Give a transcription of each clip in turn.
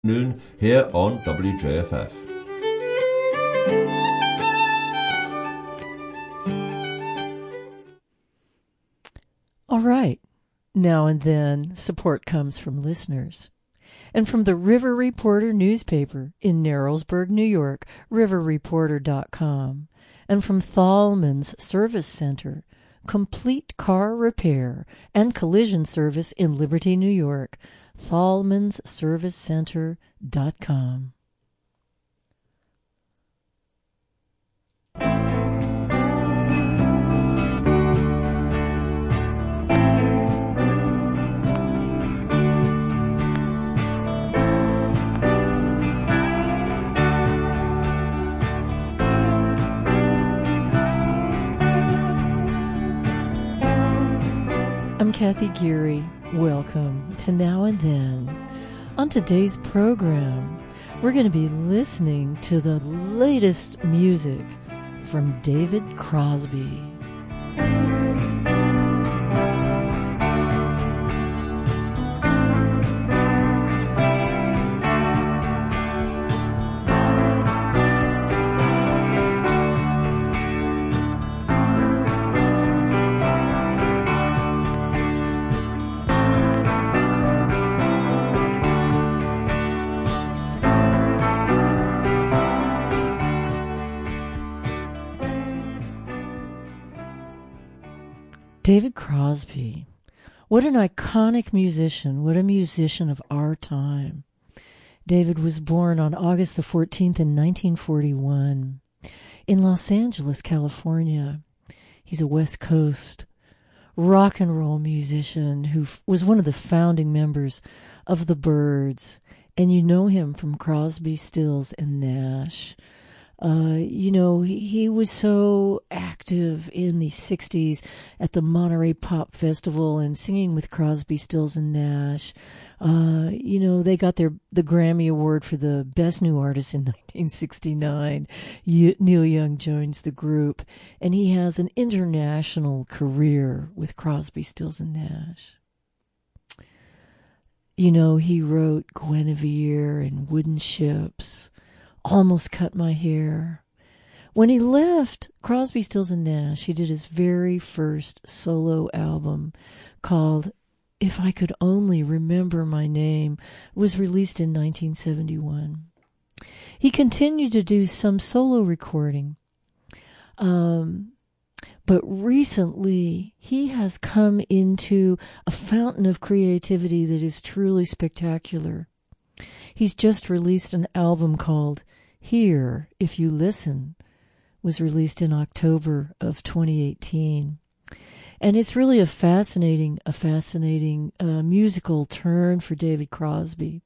Noon here on WJFF. All right. Now and then, support comes from listeners. And from the River Reporter newspaper in Narrowsburg, New York, riverreporter.com. And from Thalman's Service Center, complete car repair and collision service in Liberty, New York, thalmansservicecenter.com. I'm Kathy Geary. Welcome to Now and Then. On today's program, we're going to be listening to the latest music from David Crosby. David Crosby, what an iconic musician, what a musician of our time. David was born on August the 14th in 1941 in Los Angeles, California. He's a West Coast rock and roll musician who was one of the founding members of the Byrds, and you know him from Crosby, Stills, and Nash. He was so active in the 60s at the Monterey Pop Festival and singing with Crosby, Stills, and Nash. They got the Grammy Award for the Best New Artist in 1969. Neil Young joins the group, and he has an international career with Crosby, Stills, and Nash. He wrote Guinevere and Wooden Ships, Almost Cut My Hair. When he left Crosby, Stills, and Nash, he did his very first solo album called If I Could Only Remember My Name. It was released in 1971. He continued to do some solo recording, but recently he has come into a fountain of creativity that is truly spectacular. He's just released an album called Here, If You Listen, was released in October of 2018. And it's really a fascinating musical turn for David Crosby.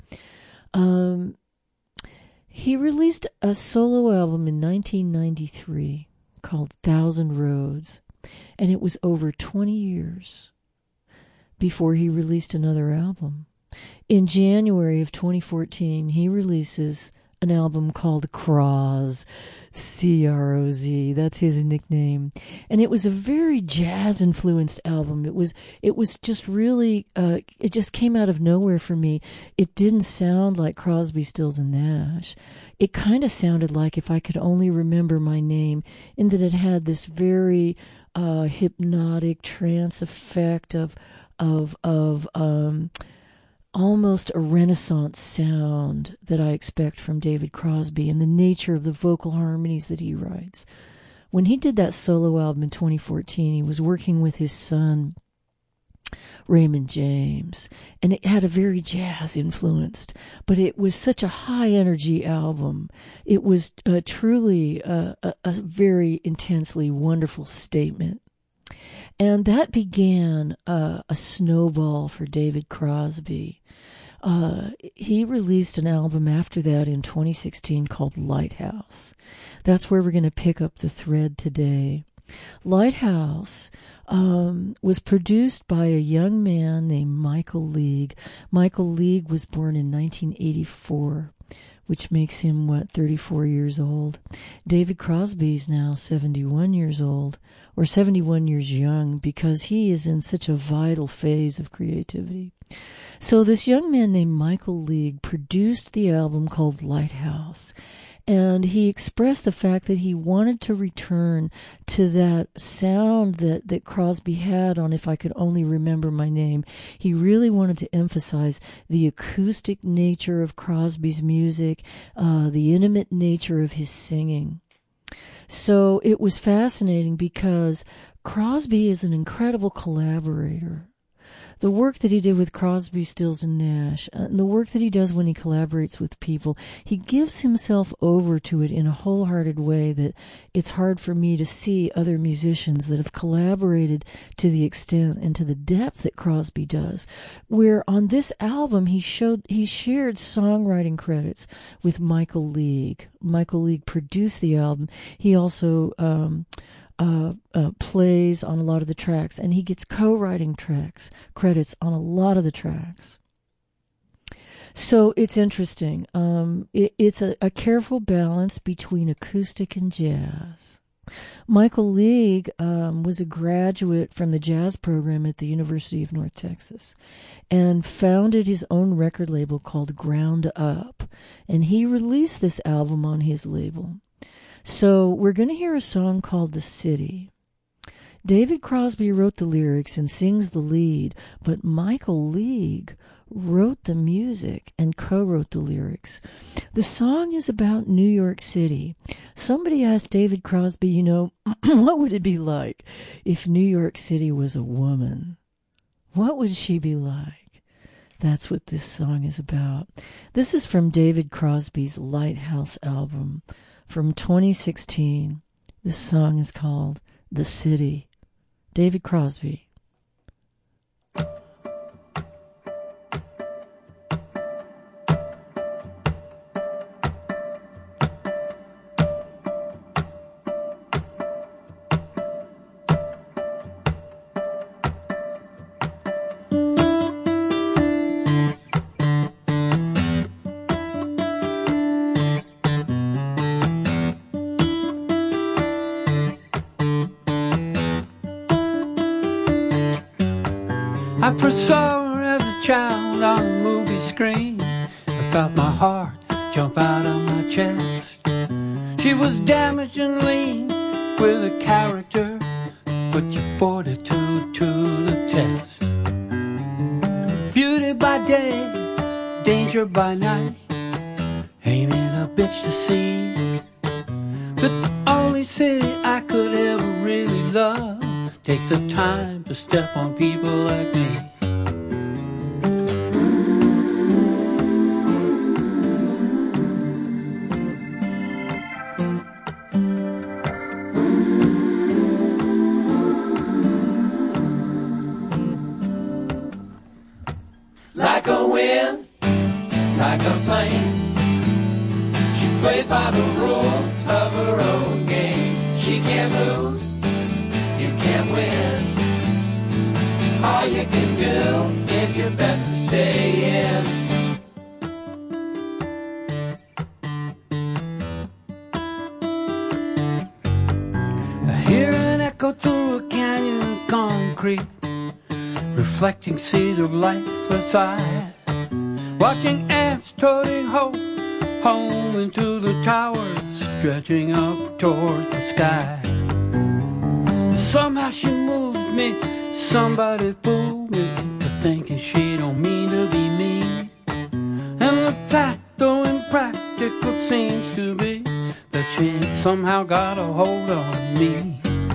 He released a solo album in 1993 called Thousand Roads, and it was over 20 years before he released another album. In January of 2014, he releases an album called Croz, C-R-O-Z. That's his nickname. And it was a very jazz-influenced album. It was just really, it just came out of nowhere for me. It didn't sound like Crosby, Stills, and Nash. It kind of sounded like If I Could Only Remember My Name, in that it had this very hypnotic trance effect of almost a Renaissance sound that I expect from David Crosby and the nature of the vocal harmonies that he writes. When he did that solo album in 2014, he was working with his son, Raymond James, and it had a very jazz-influenced, but it was such a high-energy album. It was truly a very intensely wonderful statement. And that began a snowball for David Crosby. He released an album after that in 2016 called Lighthouse. That's where we're going to pick up the thread today. Lighthouse was produced by a young man named Michael League. Michael League was born in 1984, which makes him, 34 years old. David Crosby's now 71 years old, or 71 years young, because he is in such a vital phase of creativity. So this young man named Michael League produced the album called Lighthouse, and he expressed the fact that he wanted to return to that sound that Crosby had on If I Could Only Remember My Name. He really wanted to emphasize the acoustic nature of Crosby's music, the intimate nature of his singing. So it was fascinating because Crosby is an incredible collaborator. The work that he did with Crosby, Stills, and Nash, and the work that he does when he collaborates with people, he gives himself over to it in a wholehearted way that it's hard for me to see other musicians that have collaborated to the extent and to the depth that Crosby does. Where on this album, he shared songwriting credits with Michael League. Michael League produced the album. He also plays on a lot of the tracks, and he gets co-writing credits on a lot of the tracks. So it's interesting. It's a careful balance between acoustic and jazz. Michael League was a graduate from the jazz program at the University of North Texas and founded his own record label called Ground Up, and he released this album on his label. So we're going to hear a song called The City. David Crosby wrote the lyrics and sings the lead, but Michael League wrote the music and co-wrote the lyrics. The song is about New York City. Somebody asked David Crosby, what would it be like if New York City was a woman? What would she be like? That's what this song is about. This is from David Crosby's Lighthouse album from 2016. This song is called The City. David Crosby. I first saw her as a child on a movie screen. I felt my heart jump out of my chest. She was damaged and lean with a character, put your fortitude to the test. Beauty by day, danger by night, ain't it a bitch to see? But the only city I could ever really love takes the time to step on people like me. Like a wind, like a flame, she plays by the rules of her own game. She can't lose, you can't win. All you can do is your best to stay in. I hear an echo through a canyon of concrete, reflecting seas of lifeless eye. Watching ants toting hope home into the towers, stretching up towards the sky. Somehow she moves me, somebody fooled me to thinking she don't mean to be mean. And the fact, though impractical, seems to be that she somehow got a hold on me.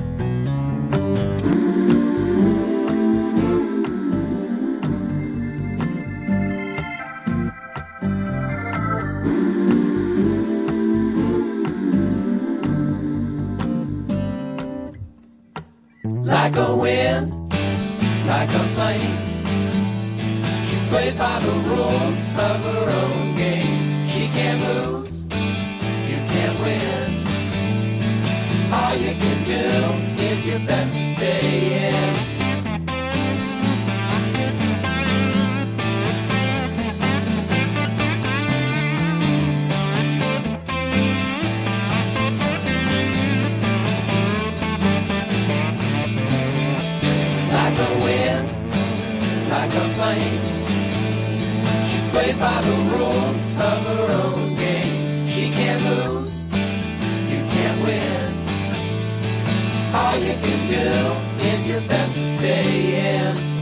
Like a wind, like a flame, she plays by the rules of her own game. She can't lose, you can't win. All you can do is your best to stay in. Like a wind, like a flame, plays by the rules of her own game. She can't lose, you can't win. All you can do is your best to stay in.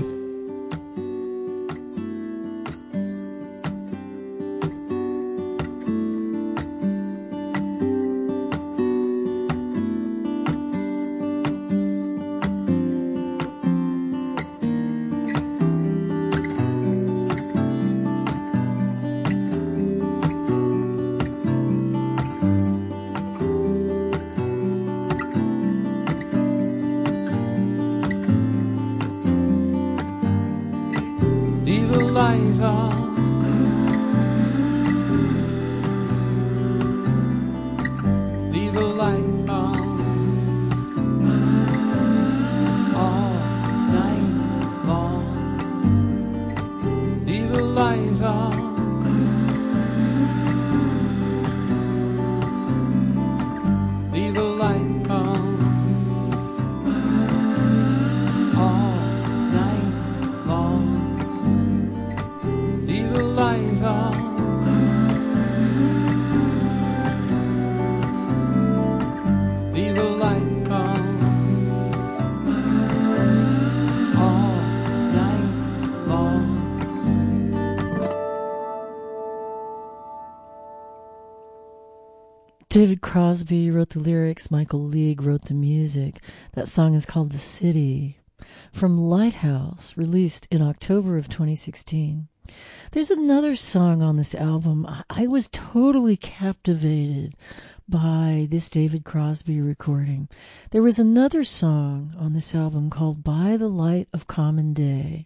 David Crosby wrote the lyrics, Michael League wrote the music. That song is called The City, from Lighthouse, released in October of 2016. There's another song on this album. I was totally captivated by this David Crosby recording. There was another song on this album called By the Light of Common Day.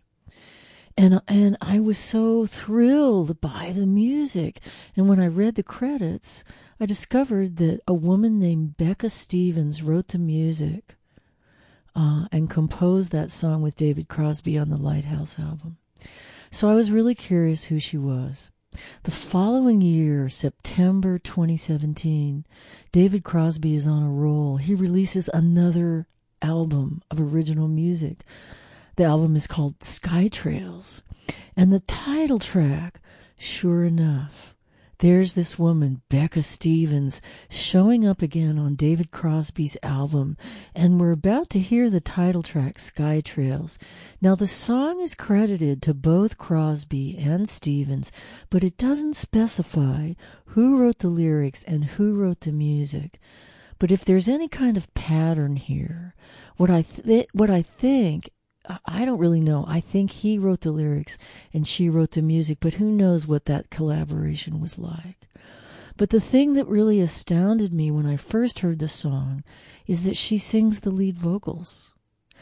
And I was so thrilled by the music. And when I read the credits, I discovered that a woman named Becca Stevens wrote the music and composed that song with David Crosby on the Lighthouse album. So I was really curious who she was. The following year, September 2017, David Crosby is on a roll. He releases another album of original music. The album is called Sky Trails. And the title track, sure enough, there's this woman, Becca Stevens, showing up again on David Crosby's album, and we're about to hear the title track, Sky Trails. Now, the song is credited to both Crosby and Stevens, but it doesn't specify who wrote the lyrics and who wrote the music. But if there's any kind of pattern here, what I think, I don't really know. I think he wrote the lyrics and she wrote the music, but who knows what that collaboration was like. But the thing that really astounded me when I first heard the song is that she sings the lead vocals.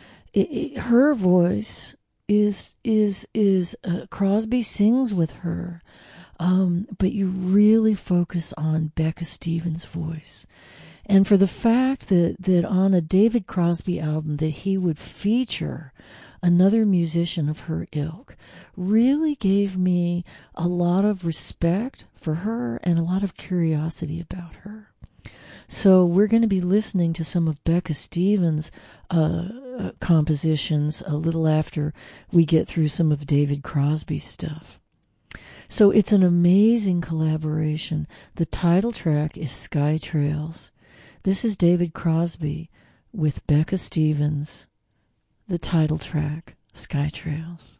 Her voice is Crosby sings with her, but you really focus on Becca Stevens' voice. And for the fact that on a David Crosby album that he would feature another musician of her ilk really gave me a lot of respect for her and a lot of curiosity about her. So we're going to be listening to some of Becca Stevens' compositions a little after we get through some of David Crosby's stuff. So it's an amazing collaboration. The title track is Sky Trails. This is David Crosby with Becca Stevens, the title track, Sky Trails.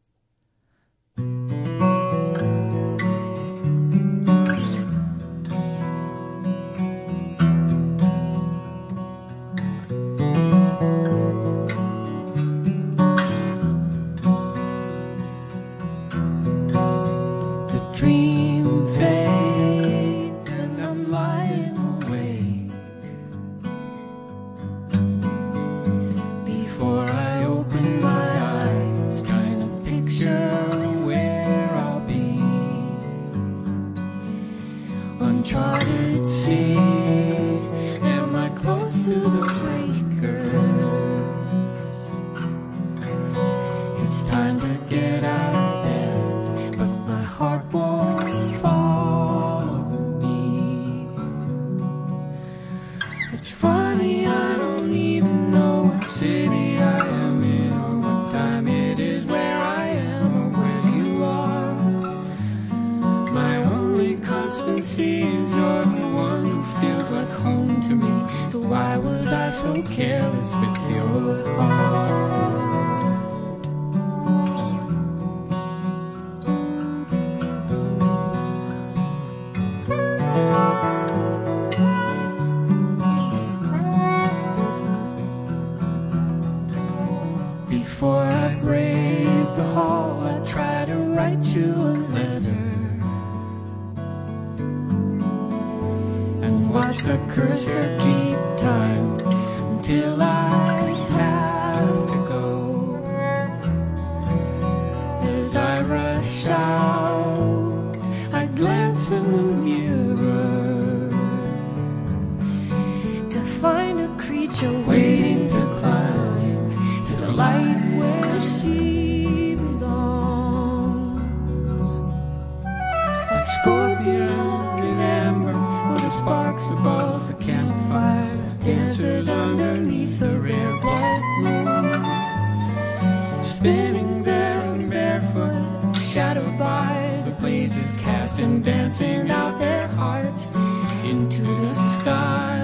The dream fades and I'm lying awake. Before I open my eyes, trying to picture where I'll be. Uncharted sea, am I close to the breakers? It's time to get out of bed, but my heart won't follow me. It's funny, I don't even know what city I am in, or what time it is, where I am, or where you are. sees you're the one who feels like home to me. So why was I so careless with your heart? Before I brave the hall, I try to write you a letter and watch the cursor keep time until I have to go. As I rush out, I glance in the mirror to find a creature waiting to climb to the light where she belongs. Like scorpions in amber, or the sparks above the campfire, dancers underneath the rare blood moon, spinning there barefoot, shadowed by the blazes cast and dancing out their hearts into the sky.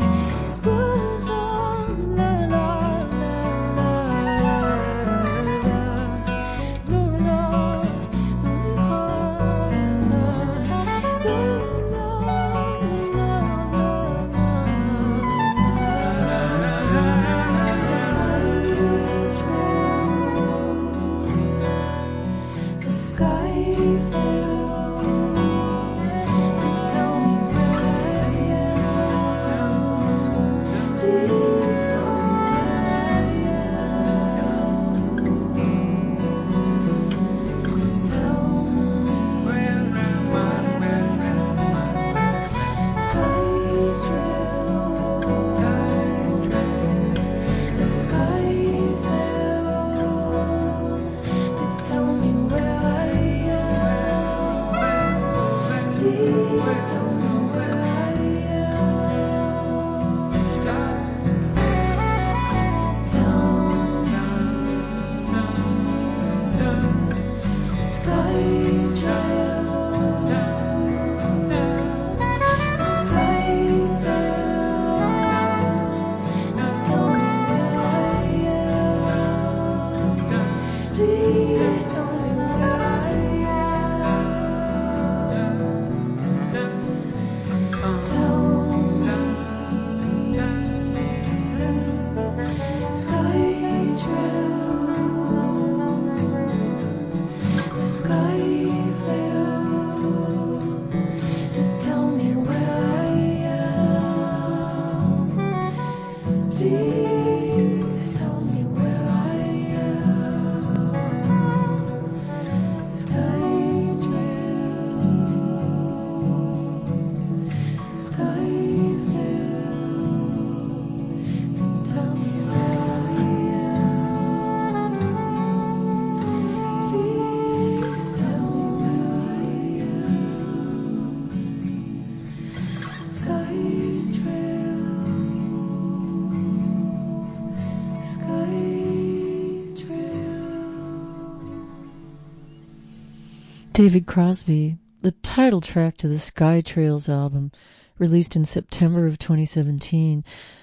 David Crosby, the title track to the Sky Trails album, released in September of 2017.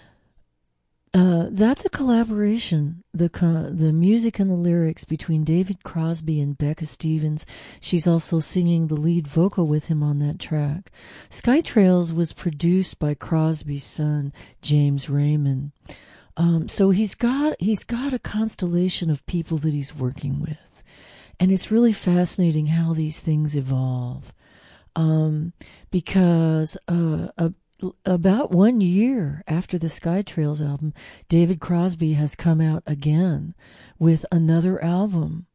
That's a collaboration, the music and the lyrics between David Crosby and Becca Stevens. She's also singing the lead vocal with him on that track. Sky Trails was produced by Crosby's son, James Raymond. So he's got a constellation of people that he's working with. And it's really fascinating how these things evolve. Because about 1 year after the Sky Trails album, David Crosby has come out again with another album.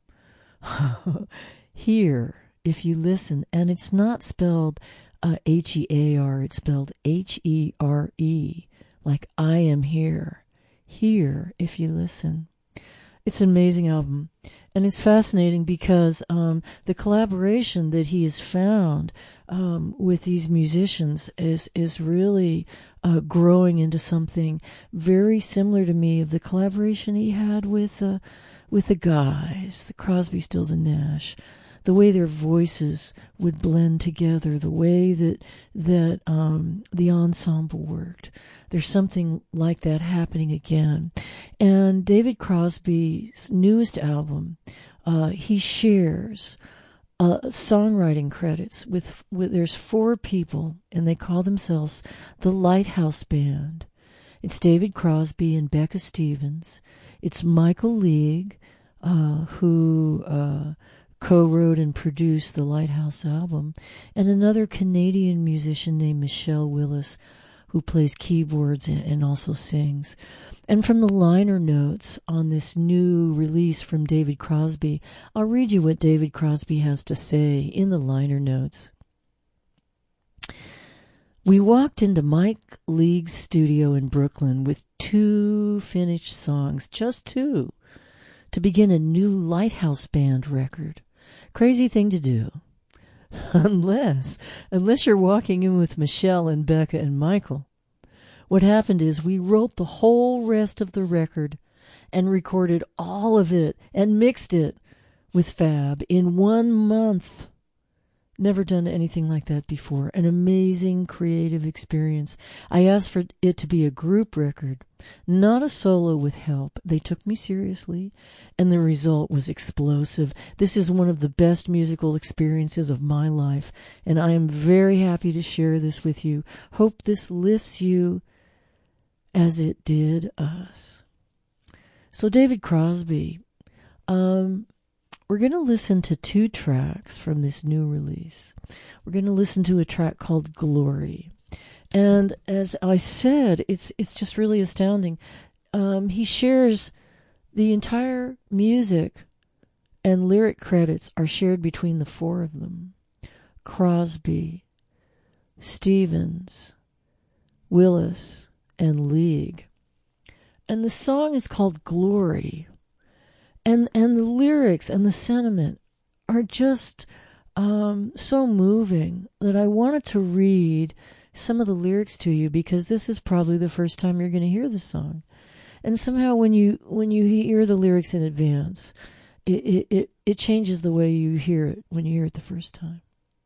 Here, if you listen, and it's not spelled H-E-A-R, it's spelled H-E-R-E, like I am here. Here, if you listen. It's an amazing album. And it's fascinating because the collaboration that he has found with these musicians is really growing into something very similar to me of the collaboration he had with the guys, the Crosby, Stills, and Nash. the way their voices would blend together, the way that the ensemble worked. There's something like that happening again. And David Crosby's newest album, he shares songwriting credits with there's 4 people, and they call themselves the Lighthouse Band. It's David Crosby and Becca Stevens. It's Michael League, who co-wrote and produced the Lighthouse album, and another Canadian musician named Michelle Willis, who plays keyboards and also sings. And from the liner notes on this new release from David Crosby, I'll read you what David Crosby has to say in the liner notes. We walked into Mike League's studio in Brooklyn with 2 finished songs, just 2, to begin a new Lighthouse Band record. Crazy thing to do. Unless you're walking in with Michelle and Becca and Michael. What happened is we wrote the whole rest of the record and recorded all of it and mixed it with Fab in 1 month. Never done anything like that before. An amazing creative experience. I asked for it to be a group record, not a solo with help. They took me seriously, and the result was explosive. This is one of the best musical experiences of my life, and I am very happy to share this with you. Hope this lifts you as it did us. So David Crosby, we're going to listen to 2 tracks from this new release. We're going to listen to a track called Glory. And as I said, it's just really astounding. He shares the entire music and lyric credits are shared between the 4 of them. Crosby, Stevens, Willis, and League. And the song is called Glory. And the lyrics and the sentiment are just so moving that I wanted to read some of the lyrics to you, because this is probably the first time you're going to hear the song. And somehow when you hear the lyrics in advance, it changes the way you hear it when you hear it the first time.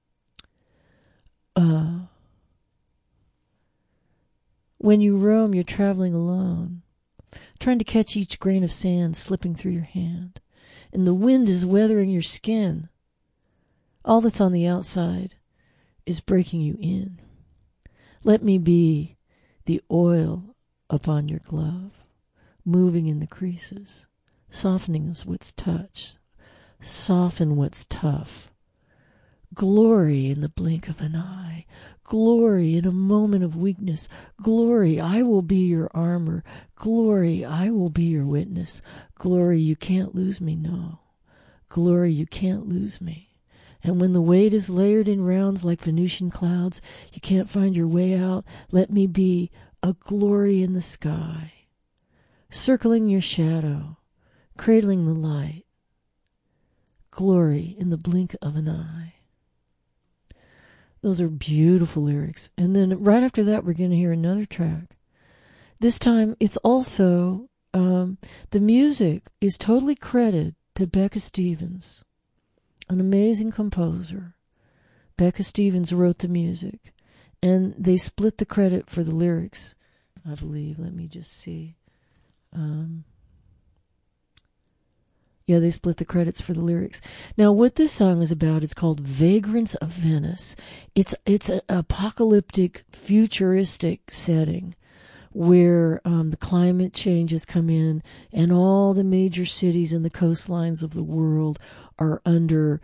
When you roam, you're traveling alone, trying to catch each grain of sand slipping through your hand, and the wind is weathering your skin. All that's on the outside is breaking you in. Let me be the oil upon your glove, moving in the creases, softening what's touched, soften what's tough. Glory in the blink of an eye. Glory in a moment of weakness. Glory, I will be your armor. Glory, I will be your witness. Glory, you can't lose me, no. Glory, you can't lose me. And when the weight is layered in rounds like Venusian clouds, you can't find your way out. Let me be a glory in the sky, circling your shadow, cradling the light. Glory in the blink of an eye. Those are beautiful lyrics. And then right after that, we're going to hear another track. This time, it's also, the music is totally credited to Becca Stevens, an amazing composer. Becca Stevens wrote the music, and they split the credit for the lyrics, I believe. Let me just see. Yeah, they split the credits for the lyrics. Now, what this song is about is called Vagrants of Venice. It's an apocalyptic, futuristic setting where the climate changes come in and all the major cities and the coastlines of the world are under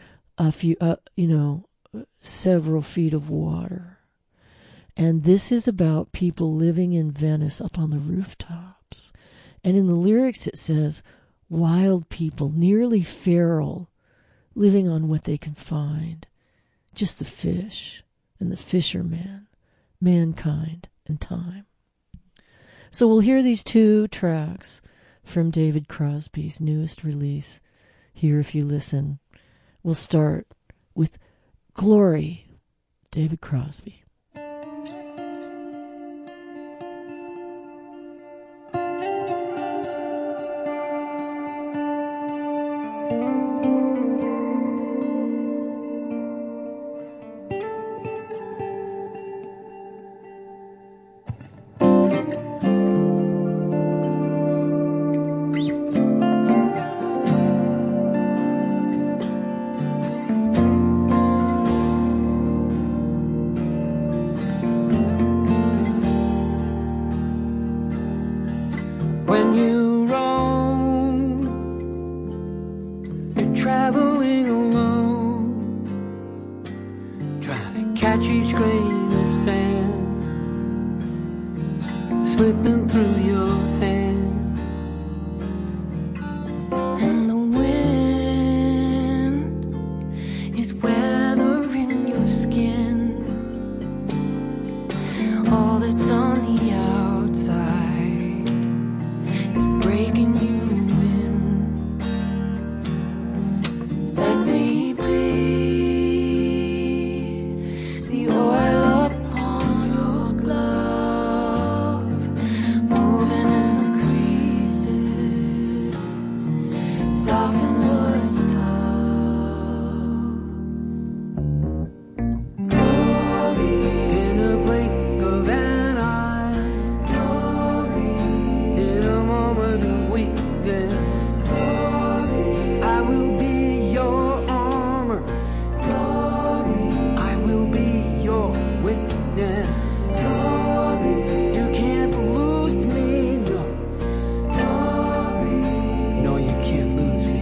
several feet of water. And this is about people living in Venice up on the rooftops. And in the lyrics it says, wild people, nearly feral, living on what they can find. Just the fish and the fisherman, mankind and time. So we'll hear these 2 tracks from David Crosby's newest release here if you listen. We'll start with Glory, David Crosby. grain of sand slipping through your hand. And the wind is weathering your skin. All that's on the outside is breaking you in. Let me be the oil upon your glove, moving in the creases, soften what's tough. In the blink of an eye, in a moment of weakness, I will be your armor. I will be your witness. You can't lose me, no. No, you can't lose me.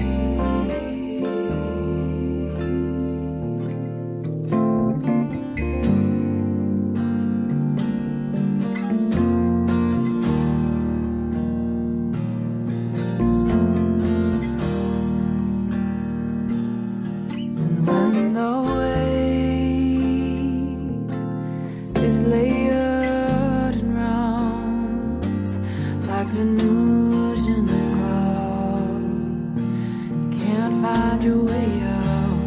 And when the weight is layered in rounds, like the news in the clouds, you can't find your way out.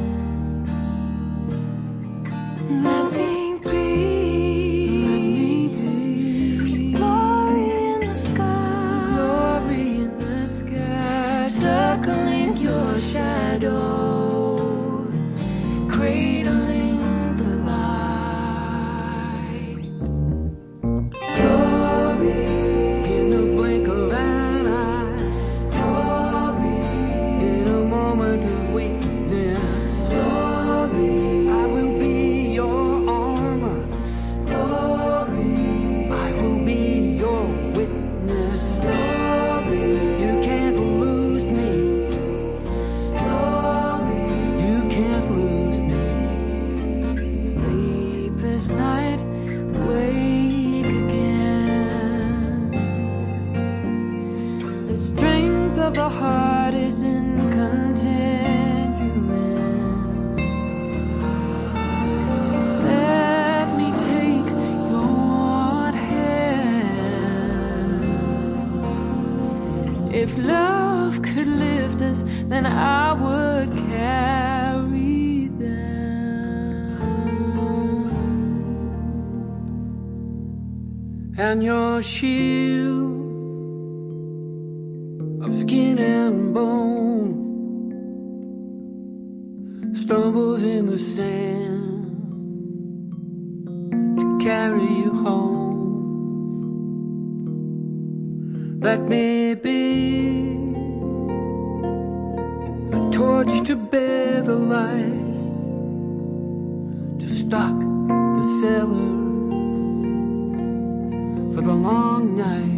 Let me be glory in the sky, circling your shadow, cradling the light. In the blink of an eye, in a moment of weakness, I will be your armor. I will be your witness. You can't lose me. You can't lose me. Sleepless night, wake again. The strength of the heart is in continuing. Let me take your one hand. If love could lift us, then I would carry them. And your shield of skin and bone stumbles in the sand to carry you home. Let me be a torch to bear the light, to stock the cellar for the long night.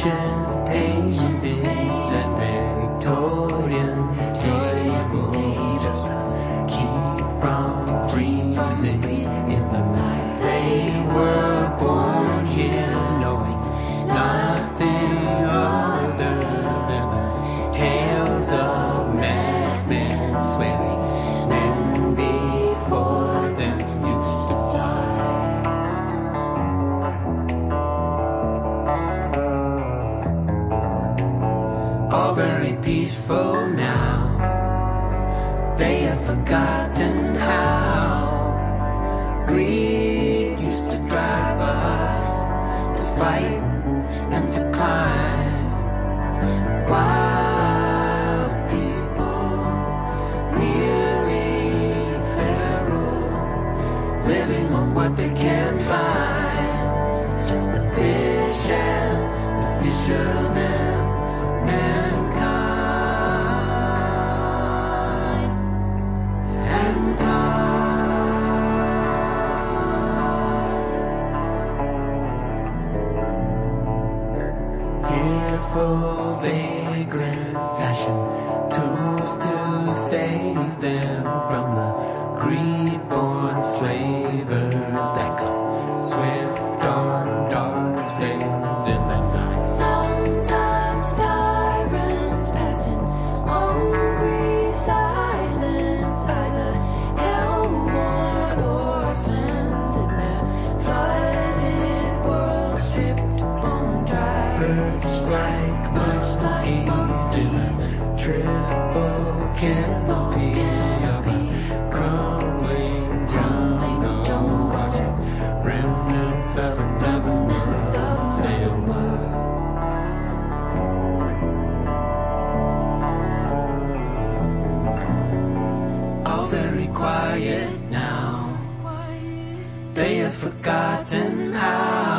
champagne beers and Victorian tables just to keep from freezing in the night. They were born here knowing nothing other than the tales of madmen swearing men before them used to fly. All very peaceful now. They have forgotten how greed used to drive us to fight and to climb. Wild people, nearly feral, living on what they can find. Just the fish and the fishermen, mankind and time. Fearful vagrants hashing tools to save them from the greed-born slavers that come swift on dark sails in the night. Sometimes tyrants passing hungry silence, either hell-worn orphans in their flooded world stripped bone dry. Perched like monkeys in a triple canopy of a crumbling jungle, watching remnants of another world sail by. All very quiet now. They have forgotten how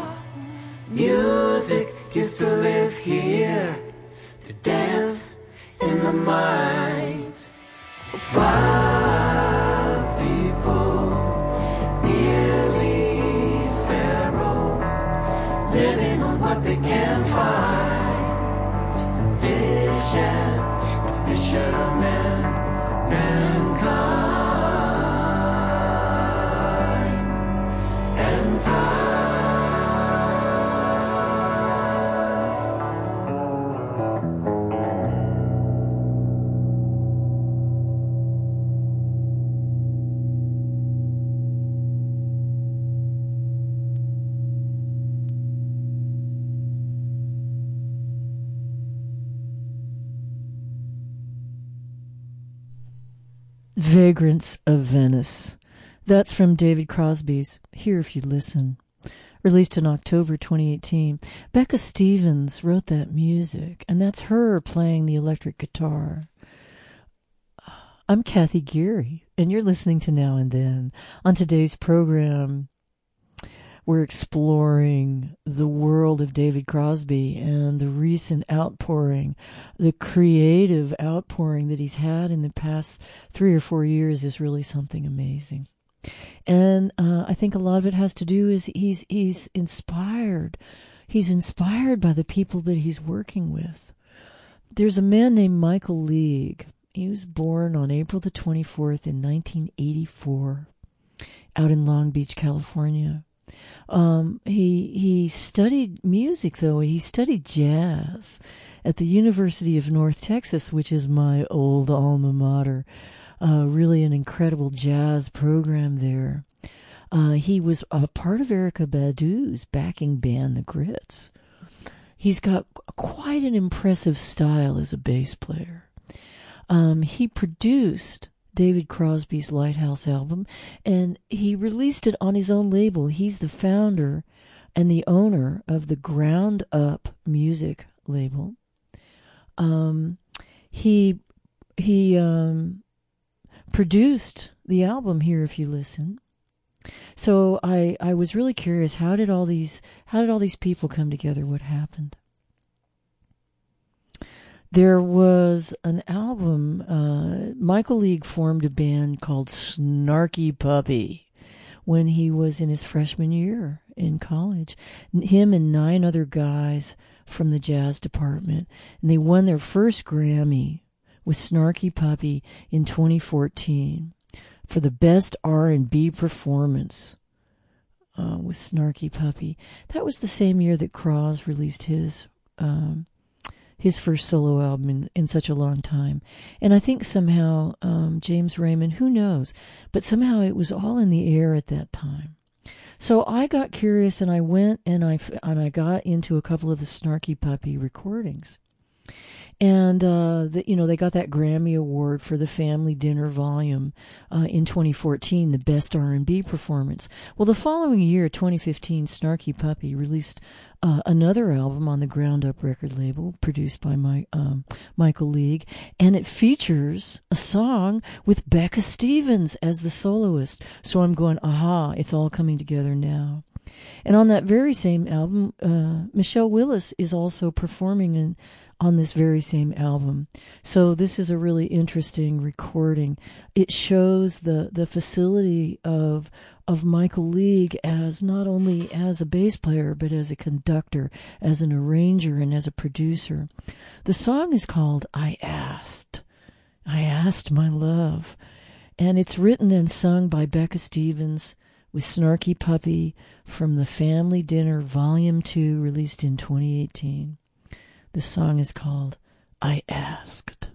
music used to live here, to dance in the minds of wild people, nearly feral, living on what they can find. Just the fish and the fishermen, mankind and time. Vagrants of Venice. That's from David Crosby's Here If You Listen, released in October 2018. Becca Stevens wrote that music, and that's her playing the electric guitar. I'm Kathy Geary, and you're listening to Now and Then. On today's program, we're exploring the world of David Crosby and the recent outpouring, the creative outpouring that he's had in the past 3 or 4 years is really something amazing. And I think a lot of it has to do is he's inspired. He's inspired by the people that he's working with. There's a man named Michael League. He was born on April the 24th in 1984 out in Long Beach, California. He studied music, though. He studied jazz at the University of North Texas, which is my old alma mater. Really an incredible jazz program there. He was a part of Erykah Badu's backing band, The Grits. He's got quite an impressive style as a bass player. He produced David Crosby's Lighthouse album, and he released it on his own label. He's the founder and the owner of the Ground Up Music label. He produced the album Here If You Listen. So I was really curious, how did all these people come together? What happened? There was an album, Michael League formed a band called Snarky Puppy when he was in his freshman year in college. Him and 9 other guys from the jazz department. And they won their first Grammy with Snarky Puppy in 2014 for the best R&B performance with Snarky Puppy. That was the same year that Cross released his first solo album in such a long time. And I think somehow James Raymond, who knows, but somehow it was all in the air at that time. So I got curious and I went and I got into a couple of the Snarky Puppy recordings. And, they got that Grammy Award for the Family Dinner Volume in 2014, the Best R&B Performance. Well, the following year, 2015, Snarky Puppy released another album on the Ground Up record label, produced by Michael League, and it features a song with Becca Stevens as the soloist. So I'm going, aha, it's all coming together now. And on that very same album, Michelle Willis is also performing on this very same album. So this is a really interesting recording. It shows the facility of Michael League as not only as a bass player, but as a conductor, as an arranger, and as a producer. The song is called I Asked My Love. And it's written and sung by Becca Stevens with Snarky Puppy from the Family Dinner Volume 2, released in 2018. The song is called I Asked.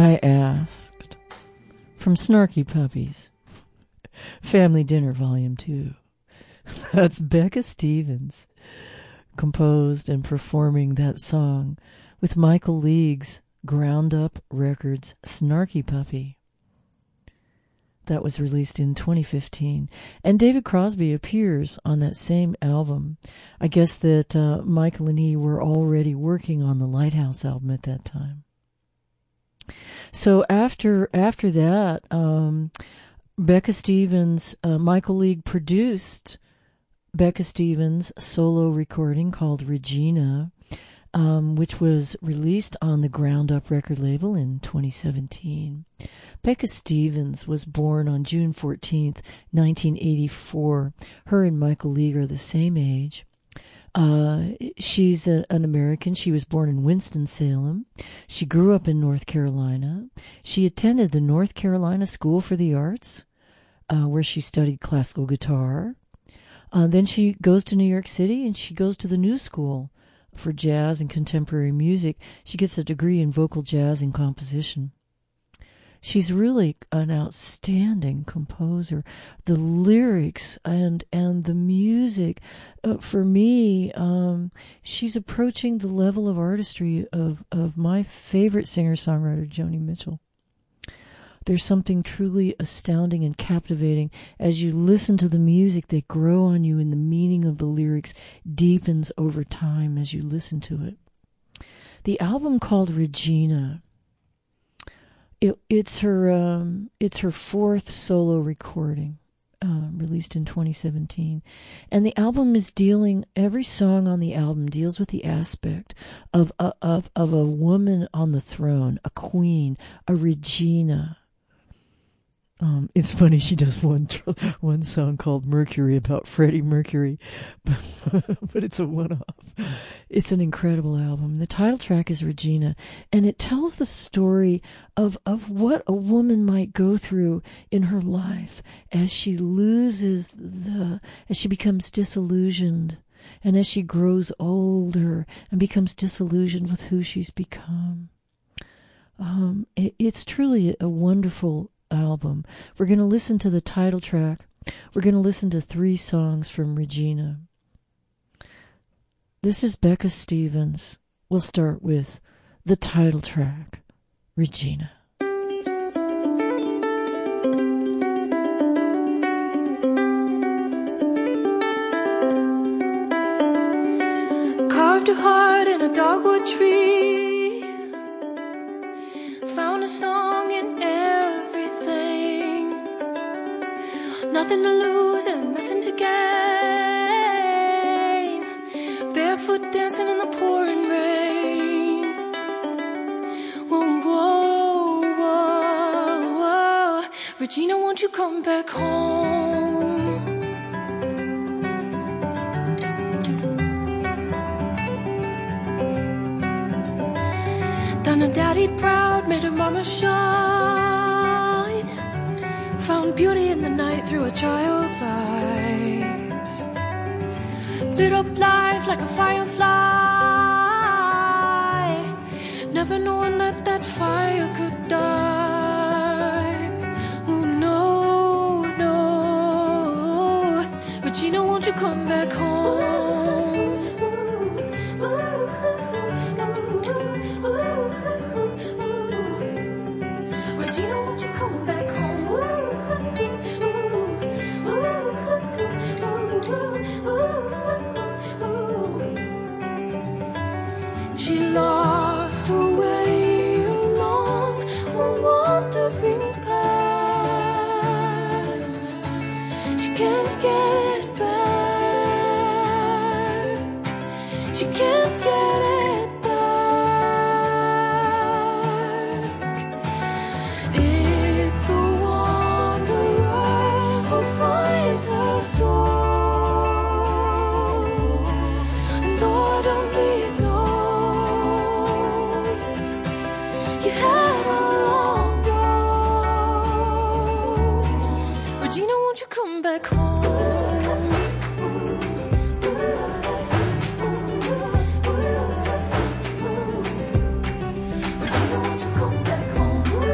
I Asked from Snarky Puppies. Family Dinner Volume 2. That's Becca Stevens composed and performing that song with Michael League's Ground Up Records Snarky Puppy. That was released in 2015. And David Crosby appears on that same album. I guess that Michael and he were already working on the Lighthouse album at that time. So after that, Becca Stevens, Michael League produced Becca Stevens' solo recording called Regina, which was released on the Ground Up record label in 2017. Becca Stevens was born on June 14th, 1984. Her and Michael League are the same age. She's an American. She was born in Winston-Salem. She grew up in North Carolina. She attended the North Carolina School for the Arts, where she studied classical guitar. Then she goes to New York City, and she goes to the New School for Jazz and Contemporary Music. She gets a degree in vocal jazz and composition. She's really an outstanding composer. The lyrics and the music, for me, she's approaching the level of artistry of my favorite singer-songwriter, Joni Mitchell. There's something truly astounding and captivating. As you listen to the music, they grow on you, and the meaning of the lyrics deepens over time as you listen to it. The album called Regina, it's her fourth solo recording, released in 2017. And the album is every song on the album deals with the aspect of a woman on the throne, a queen, a Regina. It's funny, she does one song called Mercury about Freddie Mercury, but it's a one-off. It's an incredible album. The title track is Regina, and it tells the story of what a woman might go through in her life as she as she becomes disillusioned, and as she grows older and becomes disillusioned with who she's become. It's truly a wonderful album. We're going to listen to the title track. We're going to listen to 3 songs from Regina. This is Becca Stevens. We'll start with the title track, Regina. Carved a heart in a dogwood tree, found a song in everything, nothing to lose and nothing to gain, barefoot dancing in the pouring rain. Whoa, whoa, whoa, whoa. Regina, won't you come back home? Done her daddy proud, made her mama shine, found beauty in the night through a child's eyes, lit up life like a firefly, never knowing that fire could die. Oh no, no, Regina, won't you come back home? Regina, won't you come back home? She lost her way along a wandering path. She can't get it back. She can't get it back. It's the wanderer who finds her soul, and Lord only knows you had a long road. Regina, won't you come back home? Regina, won't you come back home?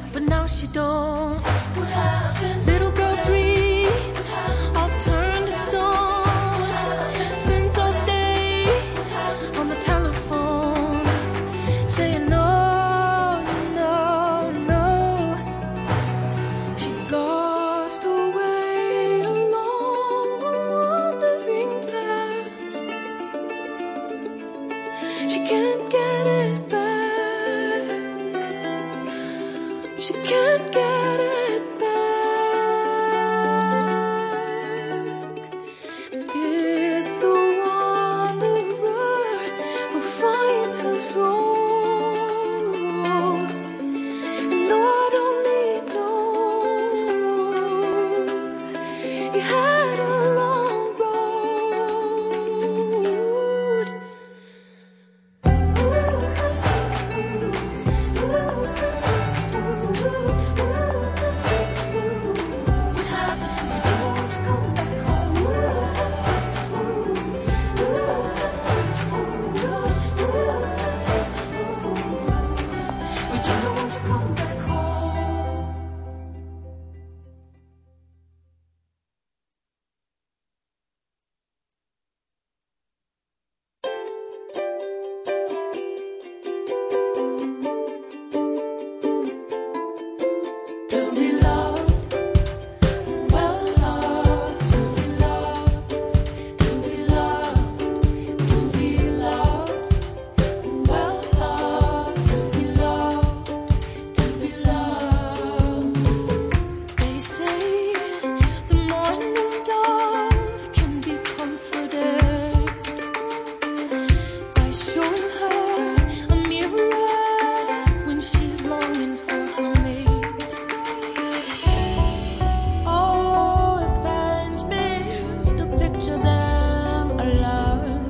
but now she don't. What happened? Little girl dreams all turned to stone. Spends all day on the telephone, saying no, no, no. She lost her way along the wandering path. She can't get it back. She can't get it back. It's the wanderer who finds her soul. Lord only knows he had a long road. What happened to me? Don't you come back home? But you don't you come back home? To be loved, well loved, to be loved, to be loved, to be loved, well loved, to be loved, to be loved. They say the morning dove can be comforted by showing her a mirror when she's longing for her mate. Oh, it pains me to picture them alone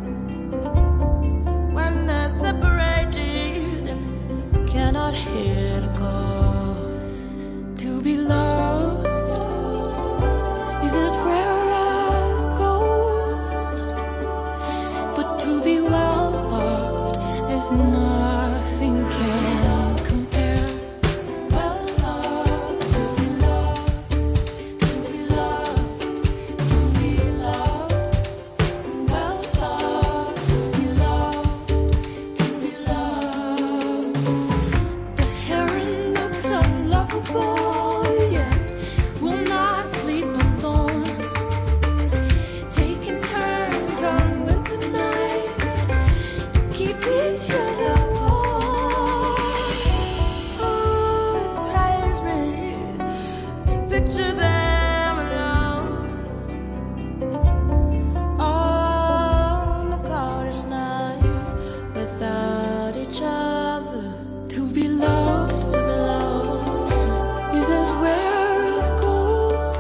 when they're separated and cannot hear the call. To be loved is as rare as gold, but to be well loved, there's nothing can compare. Well loved, to be loved, to be loved, to be loved. Well loved, to be loved, to be loved. The heron looks unlovable, yet will not sleep alone. Taking turns on winter nights to keep each other warm. Oh, it pains me to picture them alone on the cloudiest night without each other. To be loved is as rare as gold,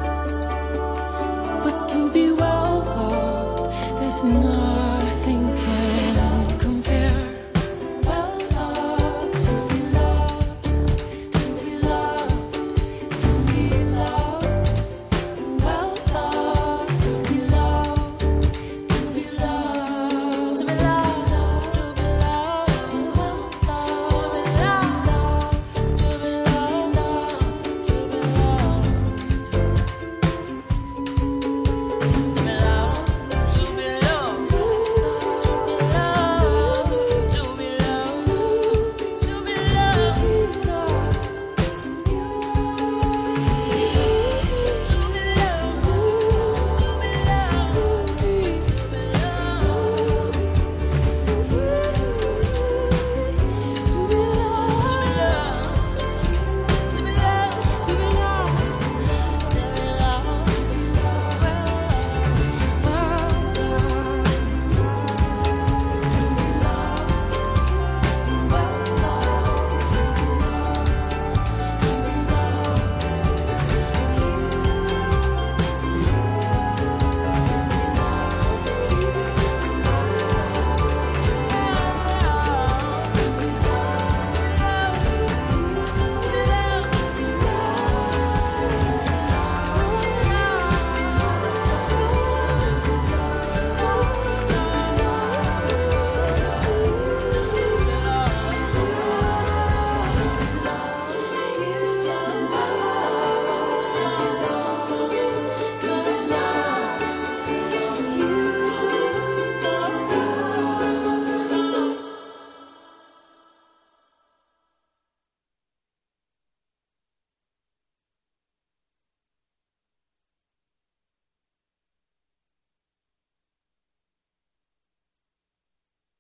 but to be well loved, there's nothing can compare. Well loved, to be loved, to be loved, to be loved.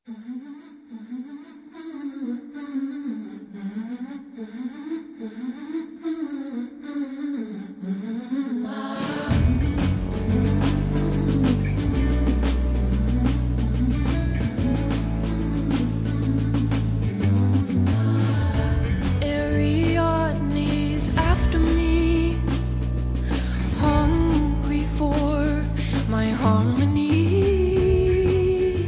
Ariadne's after me, hungry for my harmony,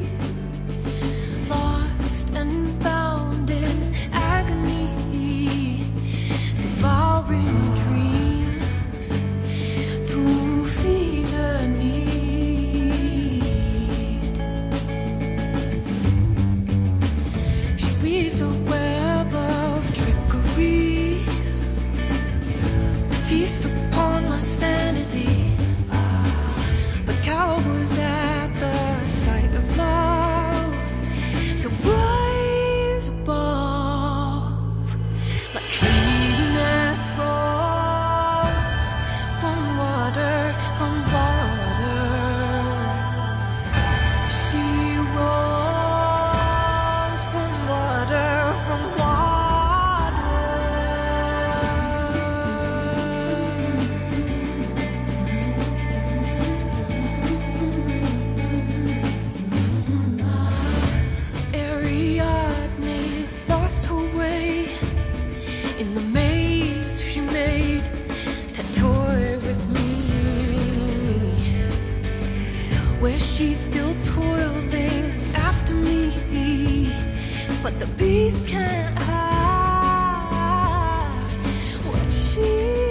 lost and bound in agony, devouring dreams to feed a need. She weaves a web of trickery to feast upon my sanity, but cowers at the sight of love. So rise above like Venus rose from water, from water. She rose from water, from water. Ariadne's lost her way in the maze she made to toy with me, where she's still toiling after me, but the beast can't have what she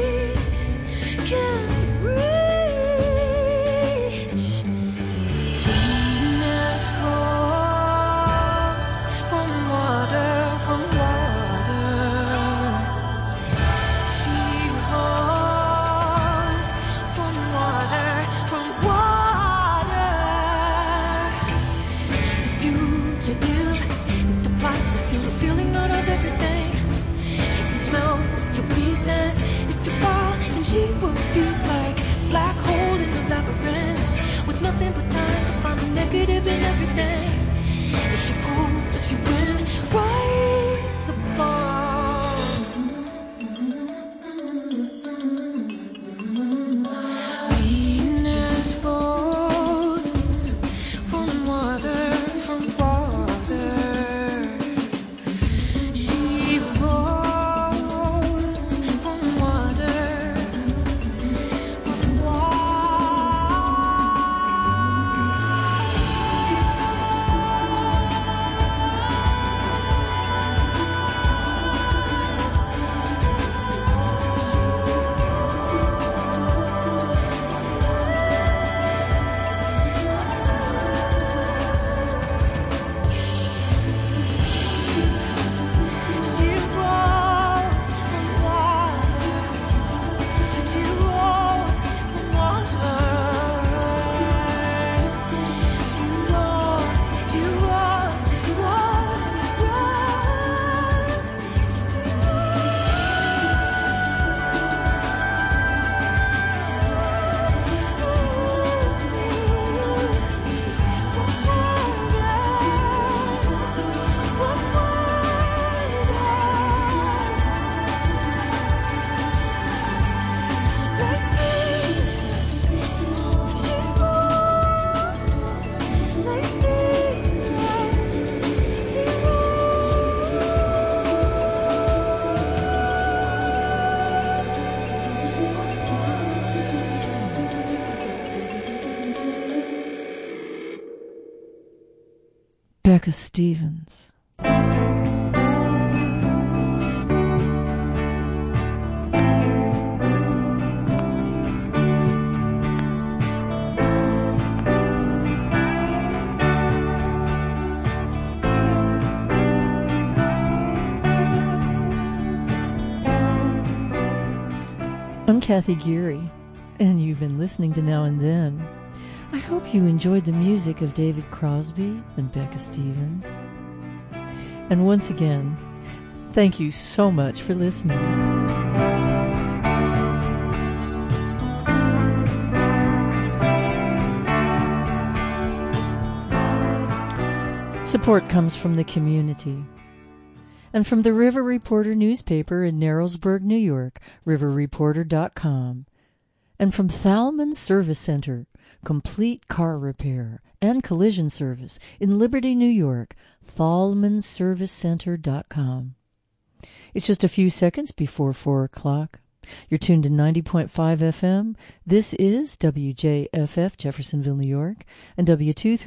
can't reach. Venus rose from water, from water. She rose from water, from water. She's a fugitive with the plot to steal the feeling out of everything. She can smell your weakness if you fall, and she will fuse like a black hole in the labyrinth, with nothing but time to find the negative in everything. If she pulls you in, rise above. Venus rose from water, from water. She rose from water, from She rose from water. She rose from water. She rose, she rose, Becca Stevens. I'm Kathy Geary, and you've been listening to Now and Then. I hope you enjoyed the music of David Crosby and Becca Stevens. And once again, thank you so much for listening. Support comes from the community. And from the River Reporter newspaper in Narrowsburg, New York, riverreporter.com. And from Thalman Service Center, complete car repair and collision service in Liberty, New York, thalmanservicecenter.com. It's just a few seconds before 4 o'clock. You're tuned to 90.5 FM. This is WJFF, Jeffersonville, New York, and W2